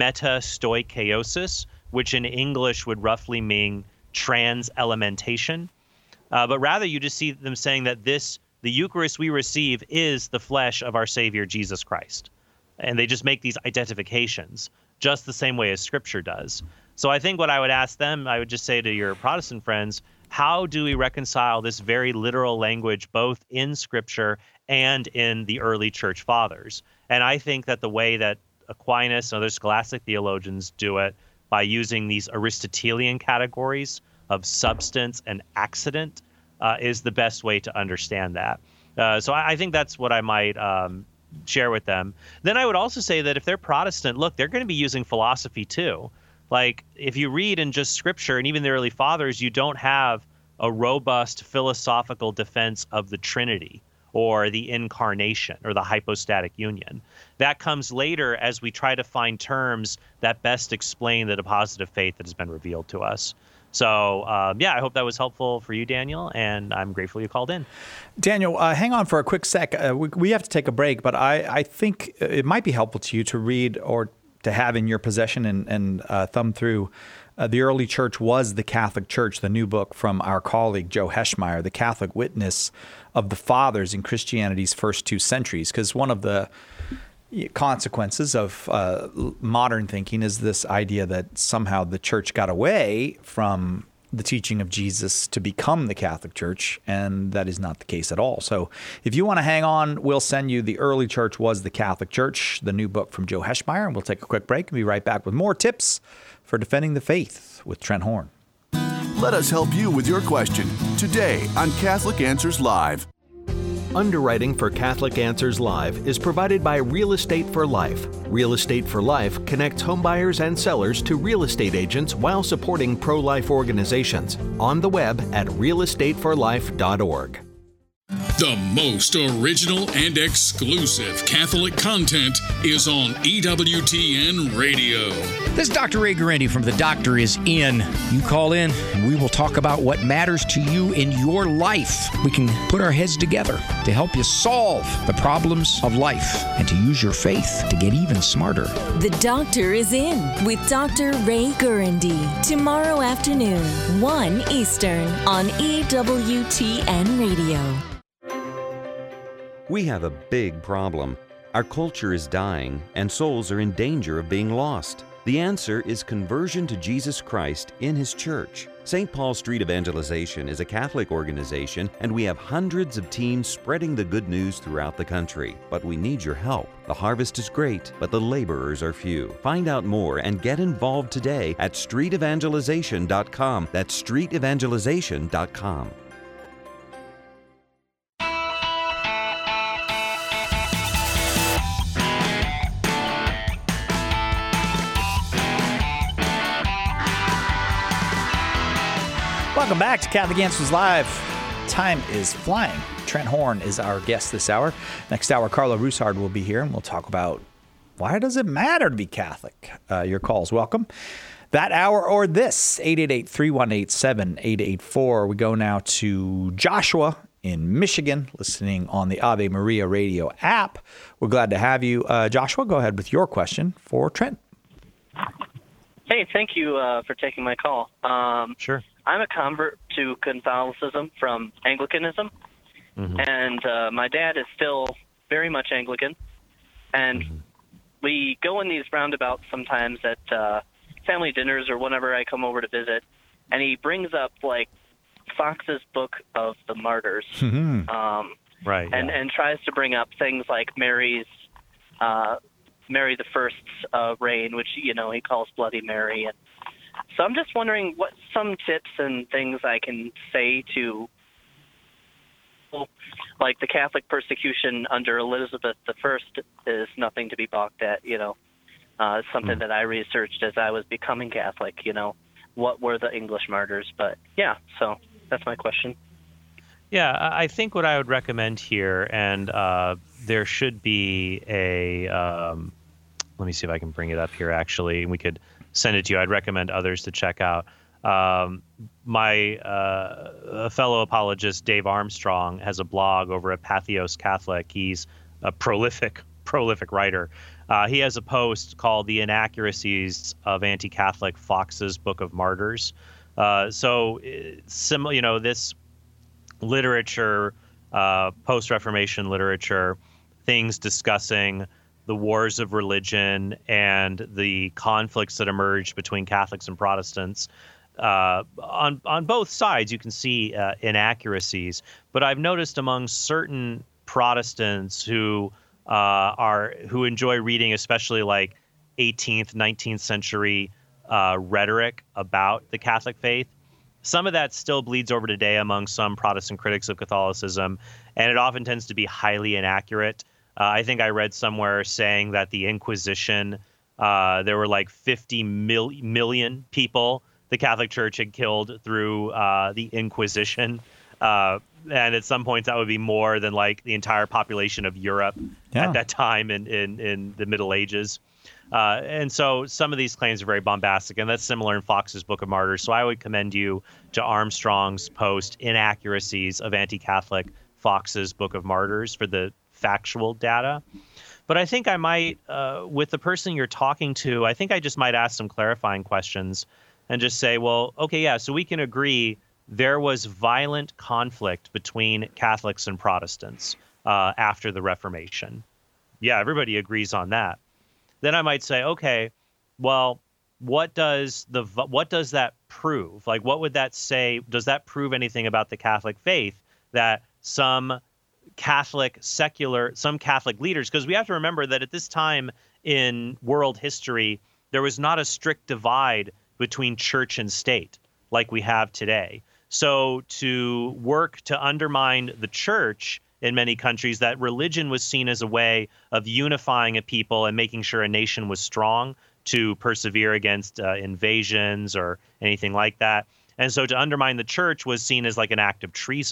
metastoikeiosis, which in English would roughly mean trans-elementation. Uh, but rather you just see them saying that this, the Eucharist we receive, is the flesh of our Savior Jesus Christ. And they just make these identifications just the same way as Scripture does. So I think what I would ask them, I would just say to your Protestant friends, how do we reconcile this very literal language both in Scripture and in the early church fathers? And I think that the way that Aquinas and other scholastic theologians do it, by using these Aristotelian categories of substance and accident, uh, is the best way to understand that. Uh, so I, I think that's what I might um, share with them. Then I would also say that if they're Protestant, look, they're going to be using philosophy too. Like, if you read in just Scripture and even the early fathers, you don't have a robust philosophical defense of the Trinity or the incarnation or the hypostatic union. That comes later as we try to find terms that best explain the depositive faith that has been revealed to us. So, um, yeah, I hope that was helpful for you, Daniel, and I'm grateful you called in. Daniel, uh, hang on for a quick sec. Uh, we, we have to take a break, but I, I think it might be helpful to you to read or to have in your possession and, and uh, thumb through uh, The Early Church Was the Catholic Church, the new book from our colleague Joe Heschmeyer, The Catholic Witness of the Fathers in Christianity's First Two Centuries. Because one of the consequences of uh, modern thinking is this idea that somehow the church got away from the teaching of Jesus to become the Catholic Church, and that is not the case at all. So if you want to hang on, we'll send you The Early Church Was the Catholic Church, the new book from Joe Heschmeyer, and we'll take a quick break and be right back with more tips for defending the faith with Trent Horn. Let us help you with your question today on Catholic Answers Live. Underwriting for Catholic Answers Live is provided by Real Estate for Life. Real Estate for Life connects homebuyers and sellers to real estate agents while supporting pro-life organizations. On the web at real estate for life dot org. The most original and exclusive Catholic content is on E W T N Radio. This is Doctor Ray Guarendi from The Doctor Is In. You call in and we will talk about what matters to you in your life. We can put our heads together to help you solve the problems of life and to use your faith to get even smarter. The Doctor Is In with Doctor Ray Guarendi. Tomorrow afternoon, one Eastern on E W T N Radio. We have a big problem. Our culture is dying, and souls are in danger of being lost. The answer is conversion to Jesus Christ in His church. Saint Paul Street Evangelization is a Catholic organization, and we have hundreds of teams spreading the good news throughout the country. But we need your help. The harvest is great, but the laborers are few. Find out more and get involved today at street evangelization dot com. That's street evangelization dot com. Welcome back to Catholic Answers Live. Time is flying. Trent Horn is our guest this hour. Next hour, Carla Russard will be here, and we'll talk about why does it matter to be Catholic. Uh, your calls welcome. That hour or this, eight eight eight, three one eight, seven eight eight four. We go now to Joshua in Michigan, listening on the Ave Maria Radio app. We're glad to have you. Uh, Joshua, go ahead with your question for Trent. Hey, thank you uh, for taking my call. Um, sure. I'm a convert to Catholicism from Anglicanism, mm-hmm. and uh, my dad is still very much Anglican, and mm-hmm. we go in these roundabouts sometimes at uh, family dinners or whenever I come over to visit, and he brings up, like, Fox's Book of the Martyrs, mm-hmm. um, right, and, yeah. and tries to bring up things like Mary's, uh, Mary the First's uh, reign, which, you know, he calls Bloody Mary, and so I'm just wondering what some tips and things I can say to, like, the Catholic persecution under Elizabeth the First is nothing to be balked at, you know. Uh, it's something mm. that I researched as I was becoming Catholic, you know. What were the English martyrs? But, yeah, so that's my question. Yeah, I think what I would recommend here, and uh, there should be a, um, let me see if I can bring it up here, actually. We could send it to you. I'd recommend others to check out. Um, my uh, fellow apologist, Dave Armstrong, has a blog over at Patheos Catholic. He's a prolific, prolific writer. Uh, he has a post called The Inaccuracies of Anti-Catholic Fox's Book of Martyrs. Uh, so, similar, you know, this literature, uh, post-Reformation literature, things discussing the wars of religion and the conflicts that emerged between Catholics and Protestants. Uh, on on both sides, you can see uh, inaccuracies. But I've noticed among certain Protestants who uh, are who enjoy reading, especially like eighteenth, nineteenth century uh, rhetoric about the Catholic faith, some of that still bleeds over today among some Protestant critics of Catholicism, and it often tends to be highly inaccurate. Uh, I think I read somewhere saying that the Inquisition, uh, there were like fifty mil- million people the Catholic Church had killed through uh, the Inquisition. Uh, and at some points that would be more than like the entire population of Europe yeah. at that time in, in, in the Middle Ages. Uh, and so some of these claims are very bombastic, and that's similar in Fox's Book of Martyrs. So I would commend you to Armstrong's post, Inaccuracies of Anti-Catholic Fox's Book of Martyrs, for the factual data. But I think I might, uh, with the person you're talking to, I think I just might ask some clarifying questions and just say, well, okay, yeah, so we can agree there was violent conflict between Catholics and Protestants uh, after the Reformation. Yeah, everybody agrees on that. Then I might say, okay, well, what does the what does that prove? Like, what would that say? Does that prove anything about the Catholic faith that some Catholic secular, some Catholic leaders, because we have to remember that at this time in world history, there was not a strict divide between church and state like we have today. So to work to undermine the church in many countries, that religion was seen as a way of unifying a people and making sure a nation was strong to persevere against uh, invasions or anything like that. And so to undermine the church was seen as like an act of treason.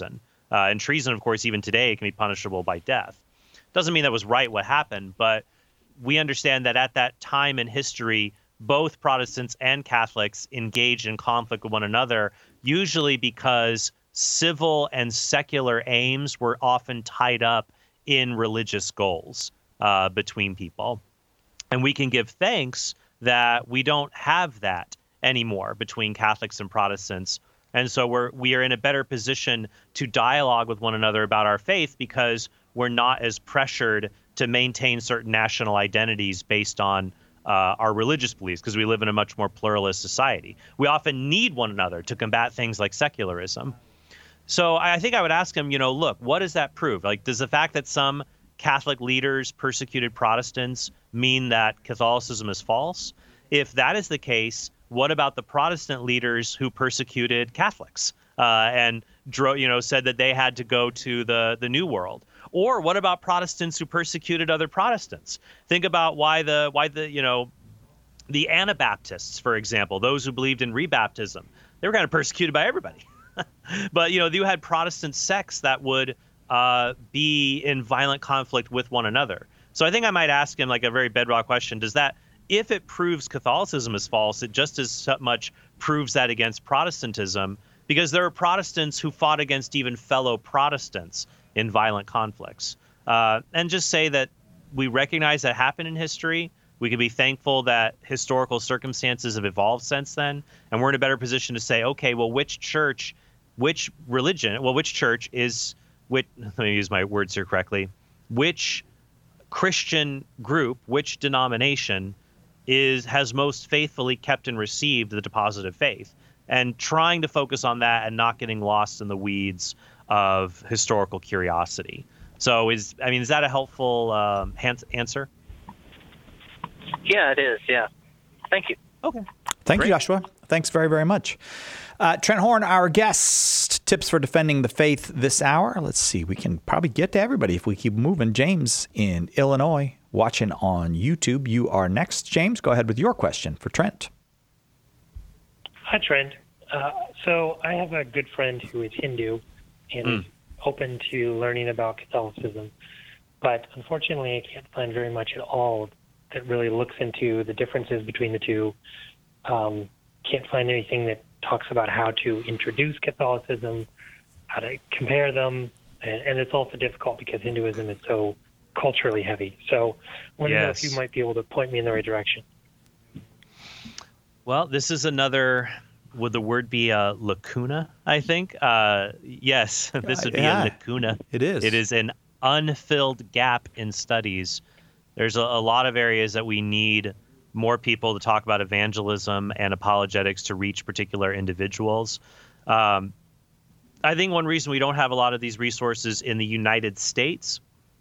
Uh, and treason, of course, even today can be punishable by death. Doesn't mean that was right what happened, but we understand that at that time in history, both Protestants and Catholics engaged in conflict with one another, usually because civil and secular aims were often tied up in religious goals uh, between people. And we can give thanks that we don't have that anymore between Catholics and Protestants. And so we're we are in a better position to dialogue with one another about our faith because we're not as pressured to maintain certain national identities based on uh, our religious beliefs, because we live in a much more pluralist society. We often need one another to combat things like secularism. So I think I would ask him, you know, look, what does that prove? Like, does the fact that some Catholic leaders persecuted Protestants mean that Catholicism is false? If that is the case, what about the Protestant leaders who persecuted Catholics uh, and dro- you know, said that they had to go to the, the New World? Or what about Protestants who persecuted other Protestants? Think about why the why the you know the Anabaptists, for example, those who believed in rebaptism, they were kind of persecuted by everybody. But you know, you had Protestant sects that would uh, be in violent conflict with one another. So I think I might ask him like a very bedrock question: does that, if it proves Catholicism is false, it just as much proves that against Protestantism, because there are Protestants who fought against even fellow Protestants in violent conflicts. Uh, and just say that we recognize that happened in history. We can be thankful that historical circumstances have evolved since then. And we're in a better position to say, okay, well, which church, which religion, well, which church is, which, let me use my words here correctly, which Christian group, which denomination is has most faithfully kept and received the deposit of faith, and trying to focus on that and not getting lost in the weeds of historical curiosity. So is, I mean, is that a helpful um, answer? Yeah, it is. Yeah. Thank you. Okay. Thank Great. you, Joshua. Thanks very, very much. Uh, Trent Horn, our guest, tips for defending the faith this hour. Let's see. We can probably get to everybody if we keep moving. James in Illinois, watching on YouTube. You are next. James, go ahead with your question for Trent. Hi, Trent. Uh, so I have a good friend who is Hindu and mm. is open to learning about Catholicism, but unfortunately I can't find very much at all that really looks into the differences between the two. Um, can't find anything that talks about how to introduce Catholicism, how to compare them, and, and it's also difficult because Hinduism is so culturally heavy. So I want to know if you might be able to point me in the right direction. Well, this is another, would the word be a lacuna, I think? Uh, yes, this would be yeah, a lacuna. It is. It is an unfilled gap in studies. There's a, a lot of areas that we need more people to talk about evangelism and apologetics to reach particular individuals. Um, I think one reason we don't have a lot of these resources in the United States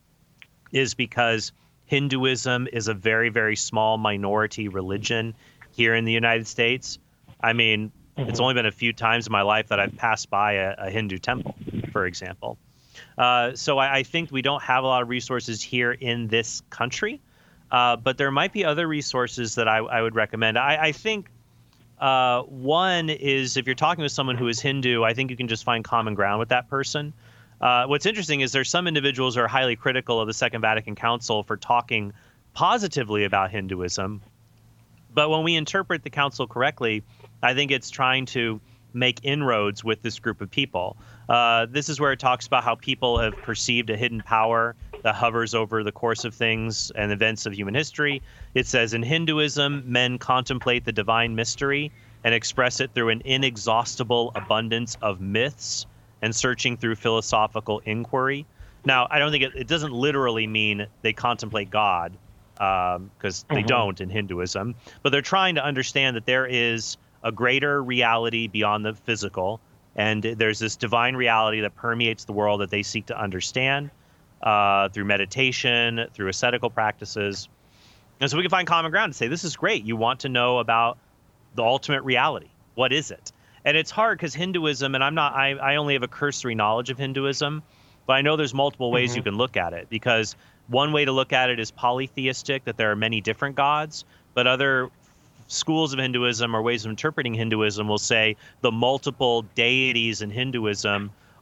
is because Hinduism is a very, very small minority religion here in the United States. I mean, mm-hmm. it's only been a few times in my life that I've passed by a, a Hindu temple, for example. Uh, so I, I think we don't have a lot of resources here in this country, uh, but there might be other resources that I, I would recommend. I, I think uh, one is if you're talking with someone who is Hindu, I think you can just find common ground with that person. Uh, what's interesting is there's some individuals who are highly critical of the Second Vatican Council for talking positively about Hinduism. But when we interpret the council correctly, I think it's trying to make inroads with this group of people. Uh, this is where it talks about how people have perceived a hidden power that hovers over the course of things and events of human history. It says, in Hinduism, men contemplate the divine mystery and express it through an inexhaustible abundance of myths and searching through philosophical inquiry. Now, I don't think it, it doesn't literally mean they contemplate God, because um, they mm-hmm. don't in Hinduism, but they're trying to understand that there is a greater reality beyond the physical, and there's this divine reality that permeates the world that they seek to understand uh, through meditation, through ascetical practices. And so we can find common ground and say, this is great. You want to know about the ultimate reality. What is it? And it's hard because Hinduism, and I'm not, I, I only have a cursory knowledge of Hinduism, but I know there's multiple ways mm-hmm. you can look at it, because one way to look at it is polytheistic, that there are many different gods, but other schools of Hinduism or ways of interpreting Hinduism will say the multiple deities in Hinduism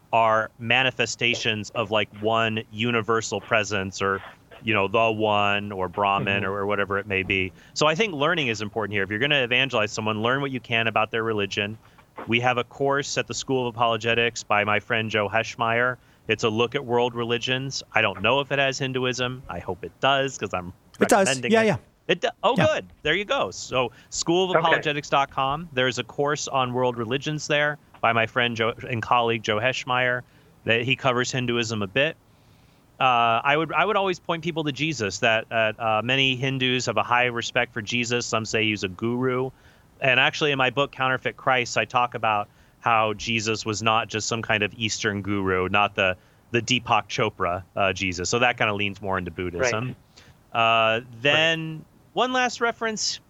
are manifestations of like one universal presence, or you know, the one, or Brahman, mm-hmm. or, or whatever it may be. So I think learning is important here. If you're going to evangelize someone, learn what you can about their religion. We have a course at the School of Apologetics by my friend Joe Heschmeyer. It's a look at world religions. I don't know if it has Hinduism. I hope it does, because I'm it recommending does. Yeah, it. yeah. It do- oh, yeah. good. There you go. So school of apologetics dot com. There's a course on world religions there by my friend Joe and colleague Joe Heschmeyer. That he covers Hinduism a bit. Uh, I would I would always point people to Jesus. That uh, many Hindus have a high respect for Jesus. Some say he's a guru. And actually, in my book Counterfeit Christ, I talk about how Jesus was not just some kind of Eastern guru, not the the Deepak Chopra uh, Jesus. So that kind of leans more into Buddhism. Right. Uh, then right. one last reference: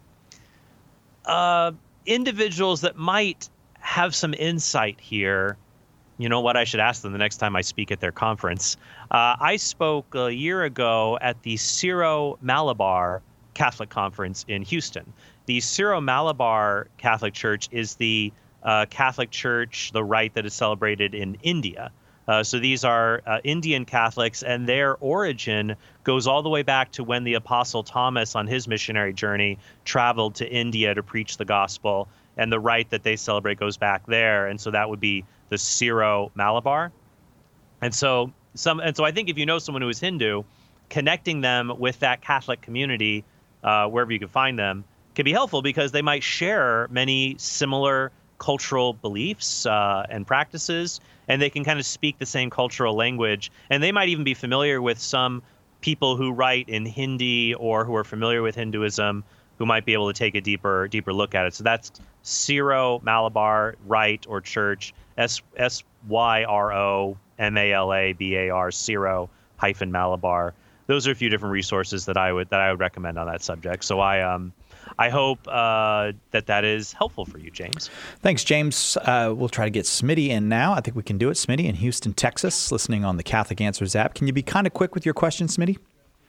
uh, individuals that might have some insight here. You know what? I should ask them the next time I speak at their conference. Uh, I spoke a year ago at the Syro-Malabar Catholic Conference in Houston. The Syro-Malabar Catholic Church is the uh, Catholic Church, the rite that is celebrated in India. Uh, so these are uh, Indian Catholics, and their origin goes all the way back to when the Apostle Thomas, on his missionary journey, traveled to India to preach the gospel. And the rite that they celebrate goes back there. And so that would be the Syro-Malabar. And so some, and so I think if you know someone who is Hindu, connecting them with that Catholic community, uh, wherever you can find them, can be helpful, because they might share many similar cultural beliefs uh, and practices, and they can kind of speak the same cultural language. And they might even be familiar with some people who write in Hindi or who are familiar with Hinduism, who might be able to take a deeper deeper look at it. So that's Syro-Malabar Rite or Church, S S Y R O M A L A B A R, Syro hyphen Malabar. Those are a few different resources that I would that I would recommend on that subject. So I um I hope uh, that that is helpful for you, James. Thanks, James. Uh, we'll try to get Smitty in now. I think we can do it. Smitty in Houston, Texas, listening on the Catholic Answers app. Can you be kind of quick with your question, Smitty?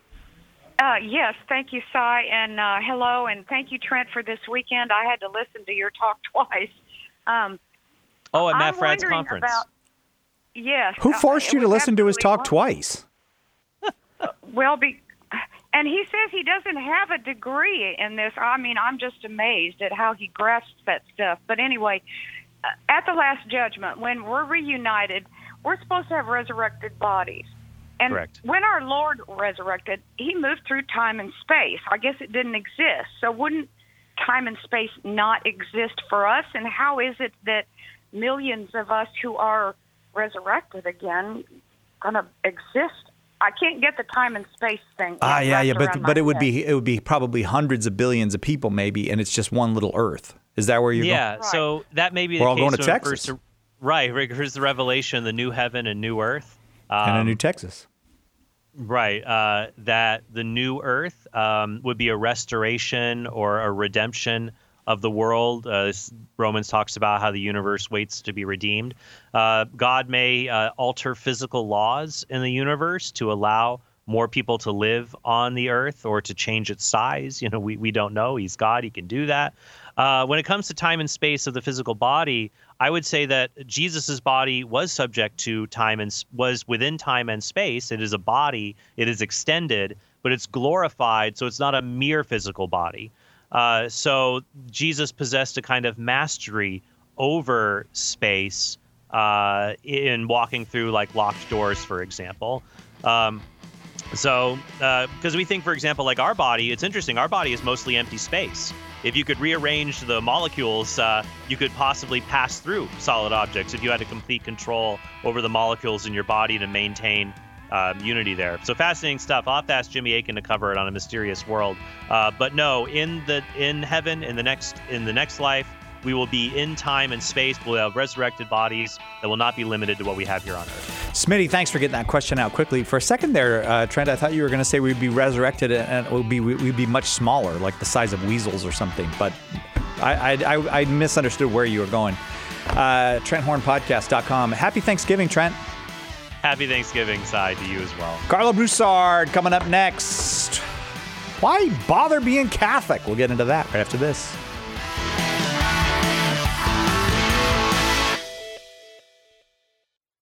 Uh, yes, thank you, Cy, and uh, hello, and thank you, Trent, for this weekend. I had to listen to your talk twice. Um, oh, at Matt I'm Fradd's conference. About, yes. Who forced uh, you to listen to his talk wonderful. twice? Well, be, and he says he doesn't have a degree in this. I mean, I'm just amazed at how he grasps that stuff. But anyway, uh, at the Last Judgment, when we're reunited, we're supposed to have resurrected bodies. And Correct. When our Lord resurrected, he moved through time and space. I guess it didn't exist. So wouldn't time and space not exist for us? And how is it that millions of us who are resurrected again going to exist? I can't get the time and space thing. Ah, yeah, yeah, but but it would head. be it would be probably hundreds of billions of people maybe, and it's just one little Earth. Is that where you're yeah, going? Yeah, so that may be the We're all case going to when Texas. First to, right, here's the revelation, the new heaven and new earth. Um, and a new Texas. Right, uh, that the new earth um, would be a restoration or a redemption of the world. Uh, Romans talks about how the universe waits to be redeemed. Uh, God may uh, alter physical laws in the universe to allow more people to live on the earth or to change its size. You know, we, we don't know. He's God. He can do that. Uh, when it comes to time and space of the physical body, I would say that Jesus's body was subject to time and was within time and space. It is a body. It is extended, but it's glorified. So it's not a mere physical body. Uh, so Jesus possessed a kind of mastery over space uh, in walking through like locked doors, for example. Um, so because uh, we think, for example, like our body, it's interesting. Our body is mostly empty space. If you could rearrange the molecules, uh, you could possibly pass through solid objects if you had a complete control over the molecules in your body to maintain Um, unity there. So fascinating stuff. I'll have to ask Jimmy Akin to cover it on A Mysterious World. Uh, but no, in the in heaven, in the next in the next life, we will be in time and space. We'll have resurrected bodies that will not be limited to what we have here on Earth. Smitty, thanks for getting that question out quickly. For a second there, uh, Trent, I thought you were going to say we'd be resurrected and it would be we'd be much smaller, like the size of weasels or something. But I I, I, I misunderstood where you were going. Uh, Trent Horn Podcast dot com. Happy Thanksgiving, Trent. Happy Thanksgiving, Cy, to you as well. Carla Broussard coming up next. Why bother being Catholic? We'll get into that right after this.